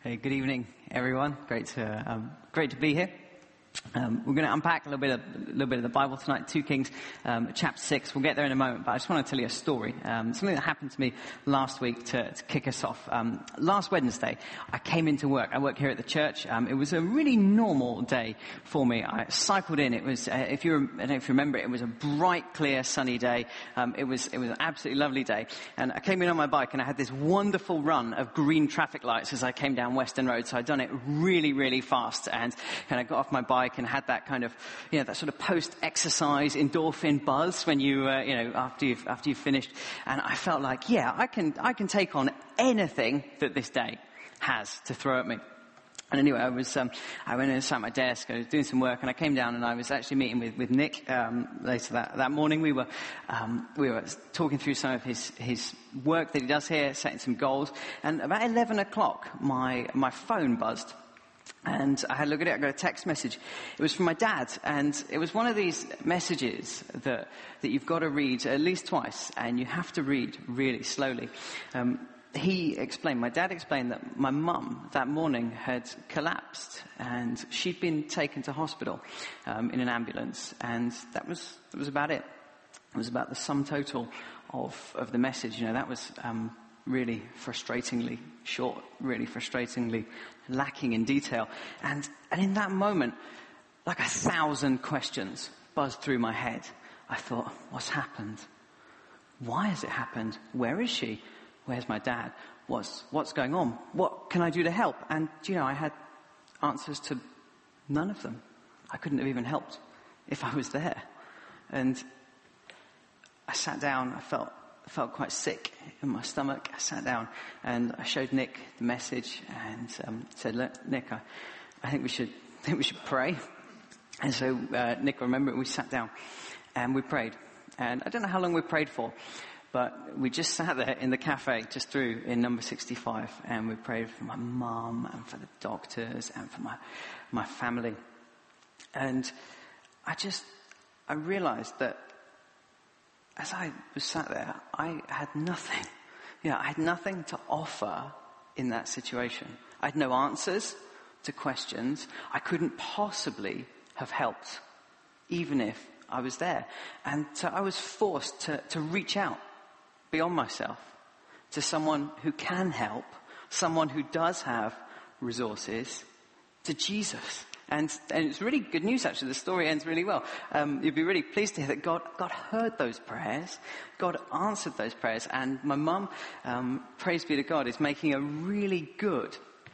Hey, good evening, everyone. Great to be here. We're going to unpack a little bit of the Bible tonight, 2 Kings, chapter 6. We'll get there in a moment, but I just want to tell you a story. Something that happened to me last week to kick us off. Last Wednesday, I came into work. I work here at the church. It was a really normal day for me. I cycled in. It was, I don't know if you remember, it was a bright, clear, sunny day. It was an absolutely lovely day. And I came in on my bike and I had this wonderful run of green traffic lights as I came down Western Road. So I'd done it really, really fast. And I got off my bike and had that kind of, that sort of post-exercise endorphin buzz when after you've finished. And I felt like, I can take on anything that this day has to throw at me. And anyway, I went and sat at my desk, I was doing some work, and I came down and I was actually meeting with Nick, later that morning. We were talking through some of his work that he does here, setting some goals. And about 11 o'clock, my phone buzzed. And I had a look at it. I got a text message. It was from my dad, and it was one of these messages that you've got to read at least twice, and you have to read really slowly. My dad explained that my mum that morning had collapsed, and she'd been taken to hospital in an ambulance, and that was about it. It was about the sum total of the message. That was really frustratingly short, really frustratingly lacking in detail. And in that moment, like 1,000 questions buzzed through my head. I thought, what's happened? Why has it happened? Where is she? Where's my dad? What's going on? What can I do to help? And, I had answers to none of them. I couldn't have even helped if I was there. And I sat down, I felt quite sick in my stomach. I sat down and I showed Nick the message and said, "Look, Nick, I think we should pray." And so Nick remembered. We sat down and we prayed. And I don't know how long we prayed for, but we just sat there in the cafe just through in number 65, and we prayed for my mum and for the doctors and for my family. And I realized that as I was sat there, I had nothing. I had nothing to offer in that situation. I had no answers to questions. I couldn't possibly have helped, even if I was there. And so I was forced to reach out beyond myself to someone who can help, someone who does have resources, to Jesus. And it's really good news, actually. The story ends really well. You'd be really pleased to hear that God heard those prayers. God answered those prayers. And my mum, praise be to God, is making a really good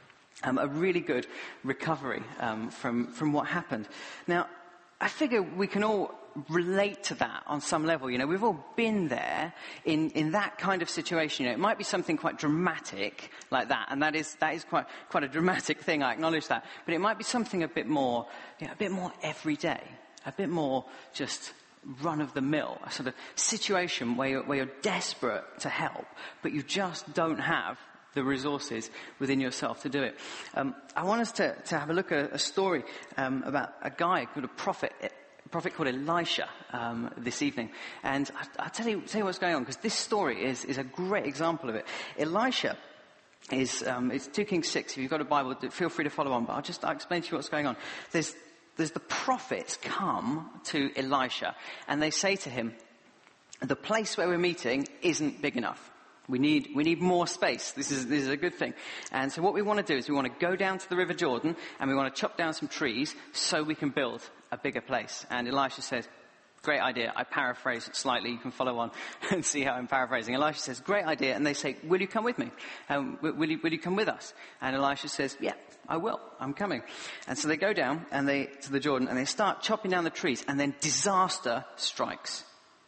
recovery from what happened. Now, I figure we can all relate to that on some level. We've all been there in that kind of situation. It might be something quite dramatic like that, and that is quite a dramatic thing. I acknowledge that, but it might be something a bit more everyday, a bit more just run of the mill, a sort of situation where you're desperate to help, but you just don't have the resources within yourself to do it. I want us to have a look at a story about a guy called a prophet called Elisha this evening. And I'll tell you what's going on, because this story is a great example of it. Elisha is, it's 2 Kings 6. If you've got a Bible, feel free to follow on, but I'll explain to you what's going on. There's the prophets come to Elisha, and they say to him, the place where we're meeting isn't big enough. We need more space. This is a good thing. And so what we want to do is we want to go down to the River Jordan and we want to chop down some trees so we can build a bigger place. And Elisha says, great idea. I paraphrase it slightly. You can follow on and see how I'm paraphrasing. Elisha says, great idea. And they say, will you come with me? Will you come with us? And Elisha says, yeah, I will. I'm coming. And so they go down to the Jordan and they start chopping down the trees, and then disaster strikes.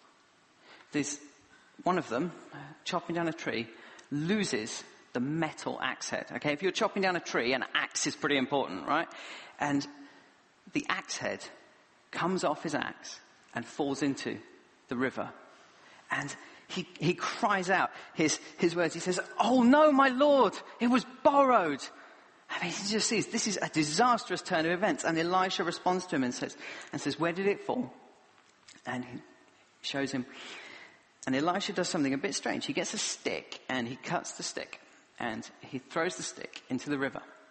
There's one of them, chopping down a tree, loses the metal axe head. Okay, if you're chopping down a tree, an axe is pretty important, right? And the axe head comes off his axe and falls into the river. And he cries out his words. He says, "Oh no, my Lord, it was borrowed." I mean, he just sees this is a disastrous turn of events. And Elisha responds to him and says, "Where did it fall?" And he shows him. And Elisha does something a bit strange. He gets a stick and he cuts the stick and he throws the stick into the river.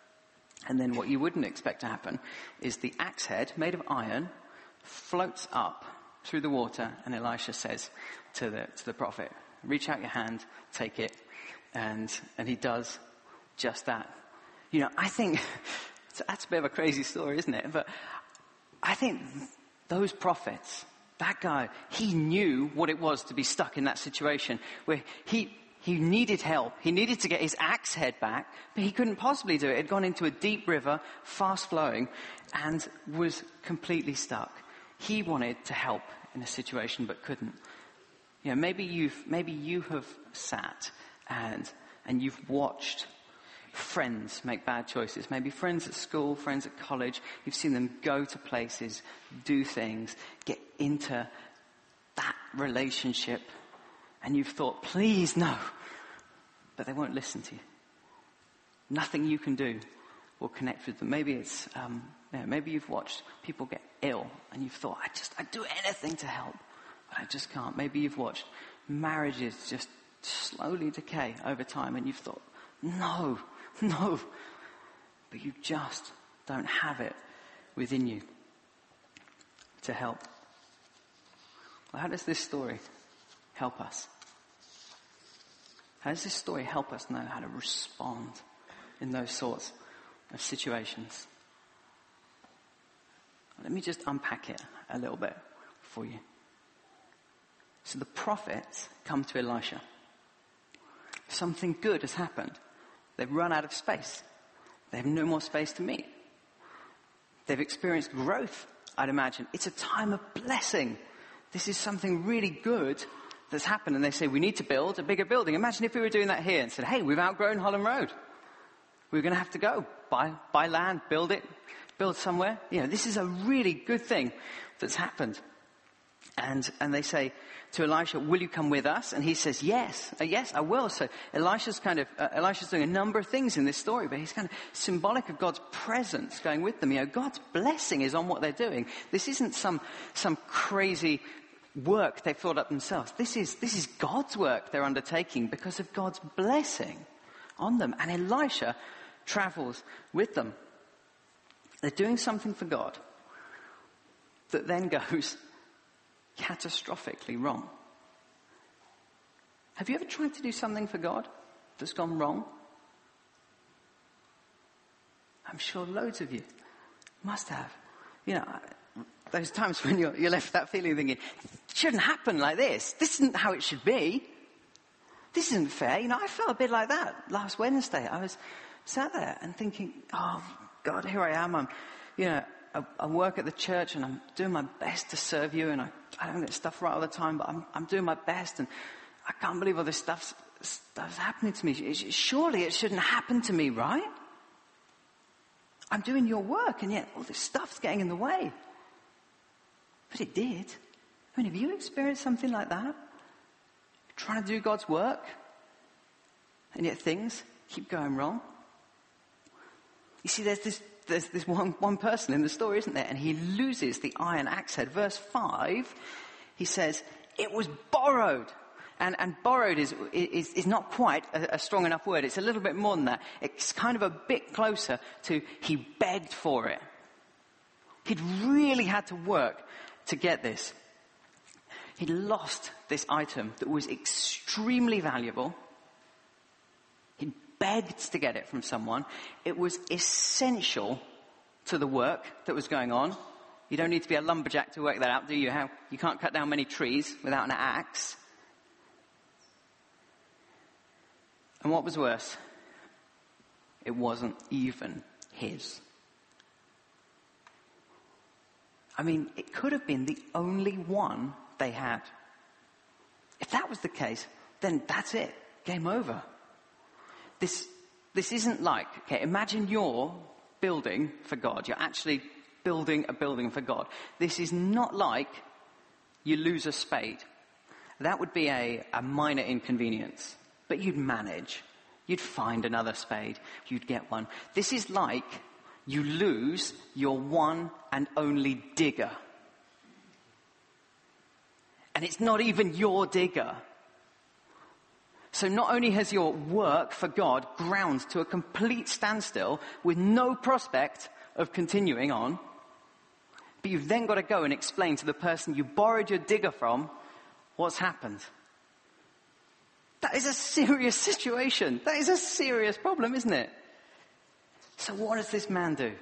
And then what you wouldn't expect to happen is the axe head, made of iron, floats up through the water, and Elisha says to the prophet, reach out your hand, take it, and he does just that. I think that's a bit of a crazy story, isn't it? But I think those prophets, that guy, he knew what it was to be stuck in that situation where he needed help. He needed to get his axe head back, but he couldn't possibly do it. It had gone into a deep river, fast flowing, and was completely stuck. He wanted to help in a situation, but couldn't. Maybe you have sat and you've watched friends make bad choices. Maybe friends at school, friends at college. You've seen them go to places, do things, get into that relationship, and you've thought, please, no. But they won't listen to you. Nothing you can do will connect with them. Maybe it's, maybe you've watched people get ill and you've thought, I'd do anything to help, but I just can't. Maybe you've watched marriages just slowly decay over time and you've thought, no. But you just don't have it within you to help. Well, how does this story help us? How does this story help us know how to respond in those sorts of situations? Let me just unpack it a little bit for you. So the prophets come to Elisha. Something good has happened. They've run out of space. They have no more space to meet. They've experienced growth, I'd imagine. It's a time of blessing. This is something really good that's happened. And they say, we need to build a bigger building. Imagine if we were doing that here and said, hey, we've outgrown Holland Road. We're going to have to go buy land, build somewhere. This is a really good thing that's happened. And they say to Elisha, will you come with us? And he says, yes, I will. So Elisha's doing a number of things in this story, but he's kind of symbolic of God's presence going with them. God's blessing is on what they're doing. This isn't some crazy work they've thought up themselves. This is God's work they're undertaking because of God's blessing on them. And Elisha travels with them. They're doing something for God that then goes catastrophically wrong. Have you ever tried to do something for God that's gone wrong? I'm sure loads of you must have. Those times when you're left with that feeling thinking, it shouldn't happen like this. This isn't how it should be. This isn't fair. I felt a bit like that last Wednesday. I was sat there and thinking, oh God, here I am. I work at the church and I'm doing my best to serve you, and I don't get stuff right all the time, but I'm doing my best, and I can't believe all this stuff's happening to me. Surely it shouldn't happen to me, right? I'm doing your work, and yet all this stuff's getting in the way. But it did. Have you experienced something like that? Trying to do God's work, and yet things keep going wrong? You see, there's this one person in the story, isn't there? And he loses the iron axe head. Verse 5, he says, it was borrowed. And borrowed is not quite a strong enough word. It's a little bit more than that. It's kind of a bit closer to he begged for it. He'd really had to work to get this. He'd lost this item that was extremely valuable. He'd begged to get it from someone. It was essential to the work that was going on. You don't need to be a lumberjack to work that out, do you? You can't cut down many trees without an axe. And what was worse, it wasn't even his. It could have been the only one they had. If that was the case, then that's it. Game over. This isn't like, imagine you're building for God. You're actually building a building for God. This is not like you lose a spade. That would be a minor inconvenience. But you'd manage. You'd find another spade. You'd get one. This is like you lose your one and only digger. And it's not even your digger. So not only has your work for God ground to a complete standstill with no prospect of continuing on, but you've then got to go and explain to the person you borrowed your digger from what's happened. That is a serious situation. That is a serious problem, isn't it? So what does this man do?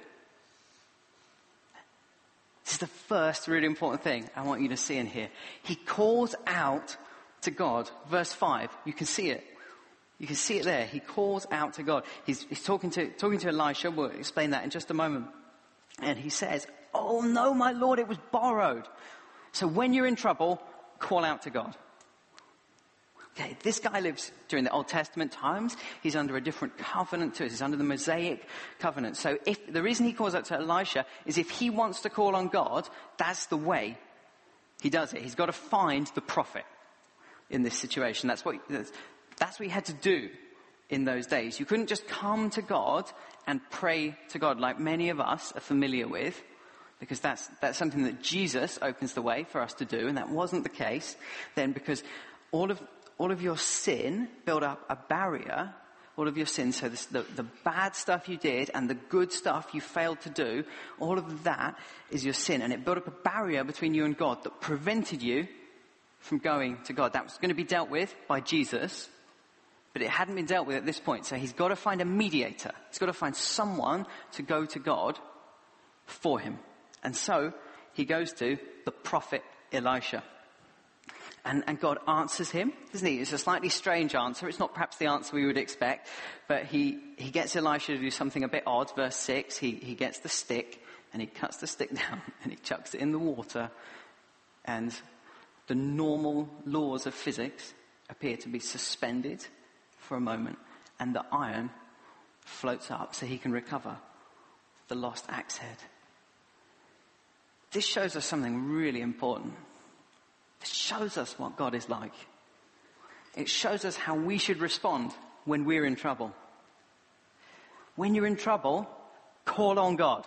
This is the first really important thing I want you to see in here. He calls out to God. Verse 5, you can see it. You can see it there. He calls out to God. He's talking to Elisha. We'll explain that in just a moment. And he says, "Oh no, my Lord, it was borrowed." So when you're in trouble, call out to God. Okay, this guy lives during the Old Testament times. He's under a different covenant to us. He's under the Mosaic covenant. So if the reason he calls out to Elisha is if he wants to call on God, that's the way he does it. He's got to find the prophet in this situation. That's what he had to do in those days. You couldn't just come to God and pray to God like many of us are familiar with, because that's something that Jesus opens the way for us to do, and that wasn't the case then, because all of your sin built up a barrier. All of your sin, so the bad stuff you did and the good stuff you failed to do, all of that is your sin, and it built up a barrier between you and God that prevented you from going to God. That was going to be dealt with by Jesus, but it hadn't been dealt with at this point. So he's got to find a mediator. He's got to find someone to go to God for him. And so he goes to the prophet Elisha. And God answers him, doesn't he? It's a slightly strange answer. It's not perhaps the answer we would expect, but he gets Elisha to do something a bit odd. Verse 6, he gets the stick and he cuts the stick down and he chucks it in the water, and the normal laws of physics appear to be suspended for a moment, and the iron floats up so he can recover the lost axe head. This shows us something really important. It shows us what God is like. It shows us how we should respond when we're in trouble. When you're in trouble, call on God.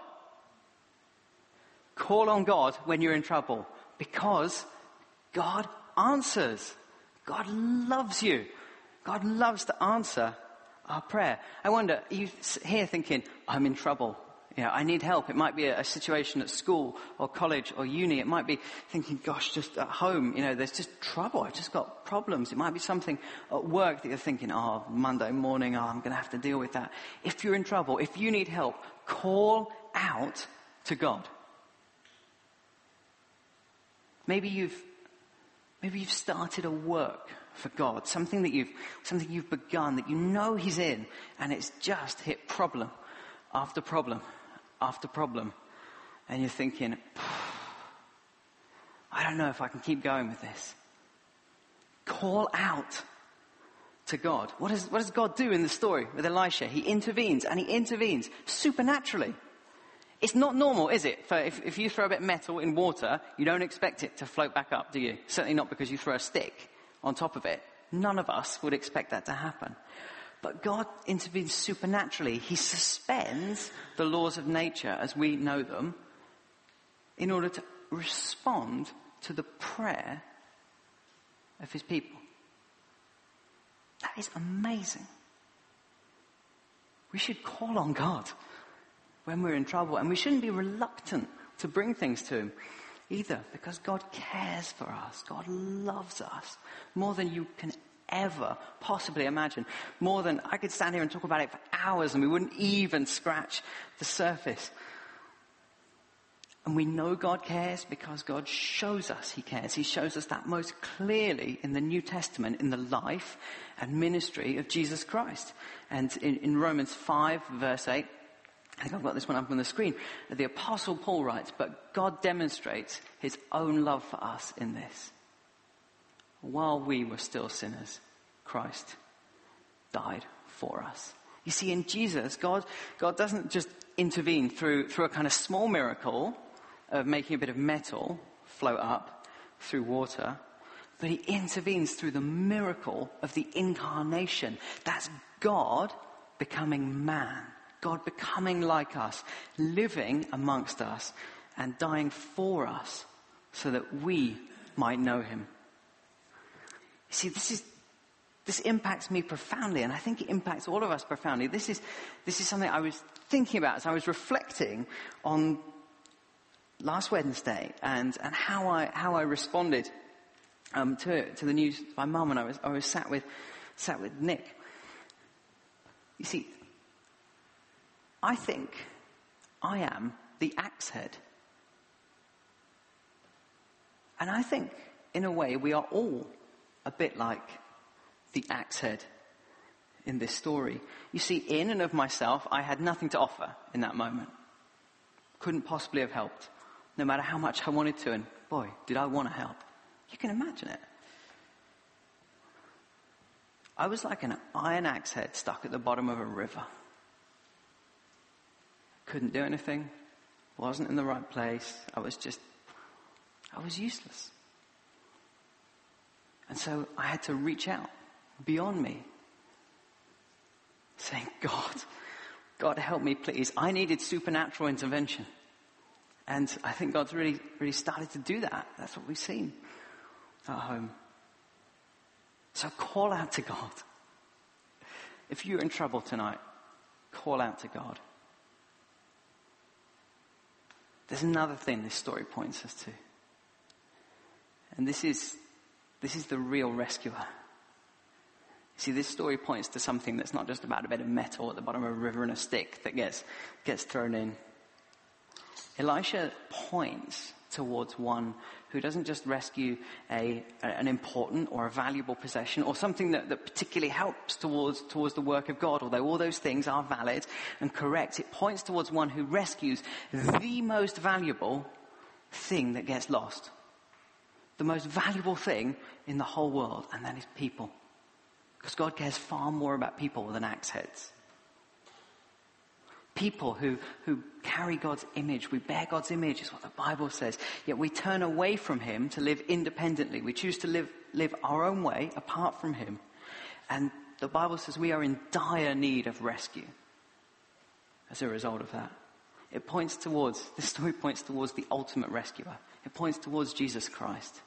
Call on God when you're in trouble, because God answers. God loves you. God loves to answer our prayer. I wonder, are you here thinking, I'm in trouble? I need help. It might be a situation at school or college or uni. It might be thinking, gosh, just at home, there's just trouble. I've just got problems. It might be something at work that you're thinking, Monday morning, I'm going to have to deal with that. If you're in trouble, if you need help, call out to God. Maybe you've started a work for God, something you've begun that you know He's in, and it's just hit problem after problem after problem, and you're thinking, I don't know if I can keep going with this. Call out to God. What does God do in the story with Elisha? He intervenes, and he intervenes supernaturally. It's not normal, is it? For if you throw a bit of metal in water, you don't expect it to float back up, do you? Certainly not because you throw a stick on top of it. None of us would expect that to happen. But God intervenes supernaturally. He suspends the laws of nature as we know them in order to respond to the prayer of His people. That is amazing. We should call on God when we're in trouble, and we shouldn't be reluctant to bring things to Him either, because God cares for us. God loves us more than you can ever possibly imagine. More than I could stand here and talk about it for hours and we wouldn't even scratch the surface. And we know God cares because God shows us He cares. He shows us that most clearly in the New Testament, in the life and ministry of Jesus Christ. And in Romans 5 verse 8, I think I've got this one up on the screen. The Apostle Paul writes, "But God demonstrates His own love for us in this. While we were still sinners, Christ died for us." You see, in Jesus, God doesn't just intervene through a kind of small miracle of making a bit of metal float up through water, but He intervenes through the miracle of the incarnation. That's God becoming man. God becoming like us, living amongst us and dying for us so that we might know Him. You see, this This impacts me profoundly, and I think it impacts all of us profoundly. This is something I was thinking about as I was reflecting on last Wednesday and how I responded to the news. My mum and I was sat with Nick. You see, I think I am the axe head. And I think, in a way, we are all a bit like the axe head in this story. You see, in and of myself, I had nothing to offer in that moment. Couldn't possibly have helped, no matter how much I wanted to. And boy, did I want to help. You can imagine it. I was like an iron axe head stuck at the bottom of a river. Couldn't do anything. Wasn't in the right place. I was useless. And so I had to reach out beyond me, saying, God help me please. I needed supernatural intervention. And I think God's really, really started to do that. That's what we've seen at home. So call out to God. If you're in trouble tonight, call out to God. There's another thing this story points us to. And this is the real rescuer. See, this story points to something that's not just about a bit of metal at the bottom of a river and a stick that gets thrown in. Elisha points towards one who doesn't just rescue an important or a valuable possession or something that particularly helps towards the work of God, although all those things are valid and correct. It points towards one who rescues the most valuable thing that gets lost. The most valuable thing in the whole world, and that is people. Because God cares far more about people than axe heads. People who carry God's image, we bear God's image, is what the Bible says. Yet we turn away from Him to live independently. We choose to live our own way apart from Him. And the Bible says we are in dire need of rescue as a result of that. This story points towards the ultimate rescuer. It points towards Jesus Christ.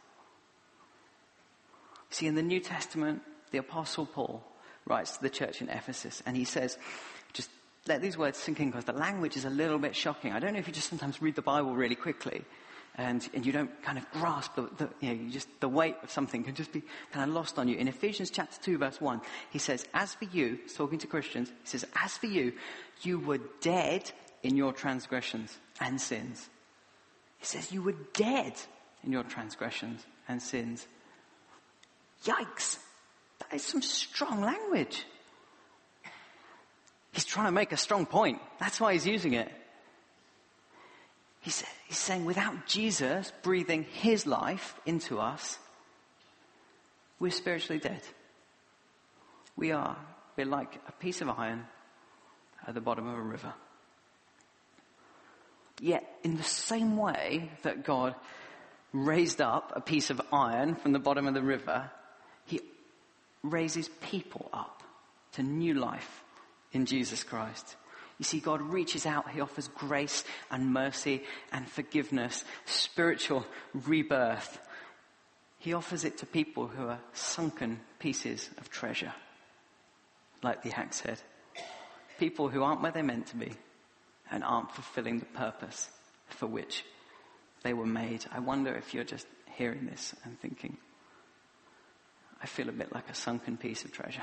See, in the New Testament, the Apostle Paul writes to the church in Ephesus, and he says, just let these words sink in because the language is a little bit shocking. I don't know if you just sometimes read the Bible really quickly and you don't kind of grasp the weight of something can just be kind of lost on you. In Ephesians chapter 2 verse 1, he says, as for you, he's talking to Christians, he says, as for you, you were dead in your transgressions and sins. He says you were dead in your transgressions and sins. Yikes. That is some strong language. He's trying to make a strong point. That's why he's using it. He's saying without Jesus breathing His life into us, we're spiritually dead. We're like a piece of iron at the bottom of a river. Yet, in the same way that God raised up a piece of iron from the bottom of the river, He raises people up to new life in Jesus Christ. You see, God reaches out. He offers grace and mercy and forgiveness, spiritual rebirth. He offers it to people who are sunken pieces of treasure, like the axe head. People who aren't where they're meant to be and aren't fulfilling the purpose for which they were made. I wonder if you're just hearing this and thinking, I feel a bit like a sunken piece of treasure.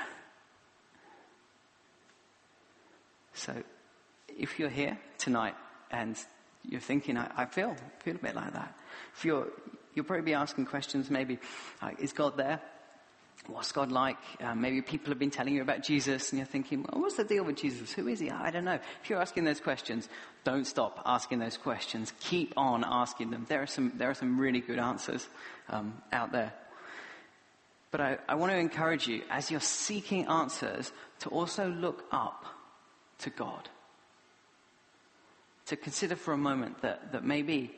So, if you're here tonight and you're thinking, I feel a bit like that. If you'll probably be asking questions, maybe, is God there? What's God like? Maybe people have been telling you about Jesus and you're thinking, well, what's the deal with Jesus? Who is He? I don't know. If you're asking those questions, don't stop asking those questions. Keep on asking them. There are some really good answers out there. But I want to encourage you, as you're seeking answers, to also look up to God. To consider for a moment that maybe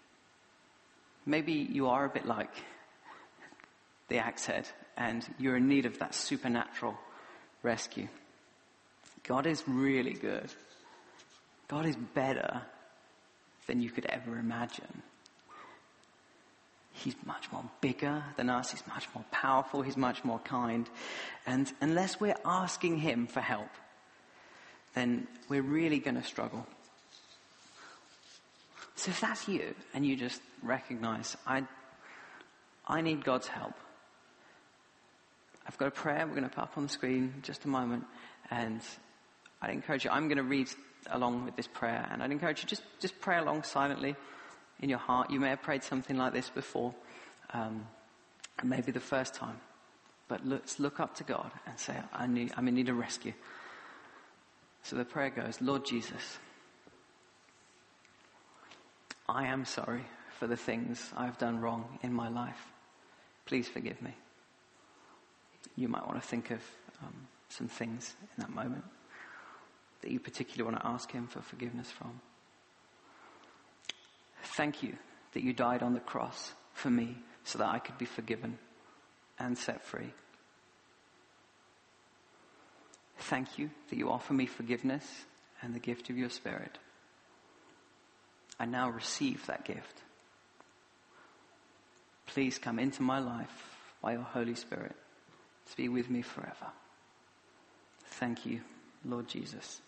you are a bit like the axe head and you're in need of that supernatural rescue. God is really good. God is better than you could ever imagine. He's much more bigger than us. He's much more powerful. He's much more kind. And unless we're asking him for help, then we're really going to struggle. So if that's you, and you just recognize, I need God's help. I've got a prayer we're going to put up on the screen in just a moment. And I'd encourage you, I'm going to read along with this prayer. And I'd encourage you, just pray along silently in your heart. You may have prayed something like this before. Maybe the first time. But let's look up to God and say, I'm in need of rescue. So the prayer goes, Lord Jesus, I am sorry for the things I've done wrong in my life. Please forgive me. You might want to think of some things in that moment that you particularly want to ask him for forgiveness from. Thank you that you died on the cross for me so that I could be forgiven and set free. Thank you that you offer me forgiveness and the gift of your Spirit. I now receive that gift. Please come into my life by your Holy Spirit to be with me forever. Thank you, Lord Jesus.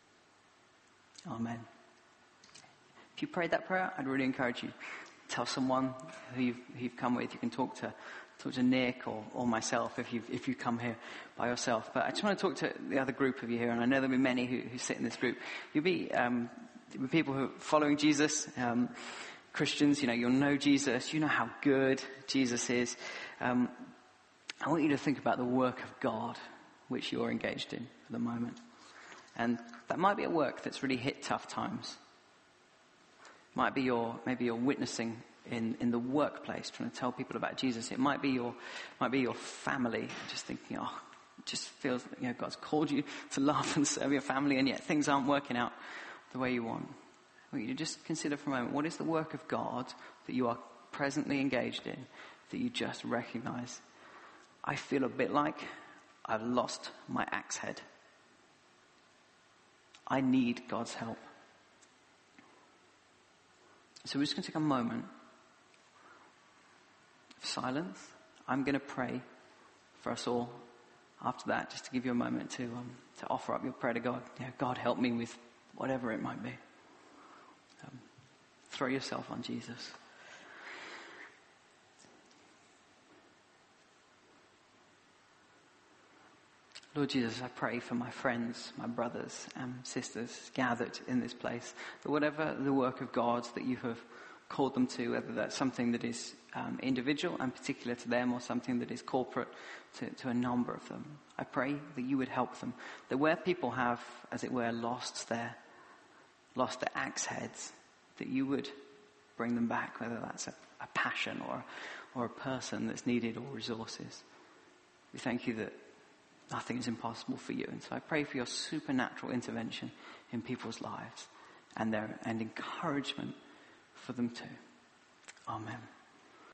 Amen. If you prayed that prayer, I'd really encourage you to tell someone who you've come with. You can talk to Nick or myself if you come here by yourself. But I just want to talk to the other group of you here, and I know there'll be many who sit in this group. You'll be people who are following Jesus, Christians. You'll know Jesus. You know how good Jesus is. I want you to think about the work of God which you're engaged in at the moment. And that might be a work that's really hit tough times. Maybe you're witnessing in the workplace, trying to tell people about Jesus. It might be your family, just thinking, it just feels God's called you to love and serve your family, and yet things aren't working out the way you want. I want you to just consider for a moment, what is the work of God that you are presently engaged in that you just recognize? I feel a bit like I've lost my axe head. I need God's help. So we're just going to take a moment of silence. I'm going to pray for us all after that, just to give you a moment to offer up your prayer to God. God, help me with whatever it might be. Throw yourself on Jesus. Lord Jesus, I pray for my friends, my brothers and sisters gathered in this place, that whatever the work of God that you have called them to, whether that's something that is individual and particular to them or something that is corporate to a number of them, I pray that you would help them. That where people have, as it were, lost their axe heads, that you would bring them back, whether that's a passion or a person that's needed or resources. We thank you that nothing is impossible for you. And so I pray for your supernatural intervention in people's lives and encouragement for them too. Amen.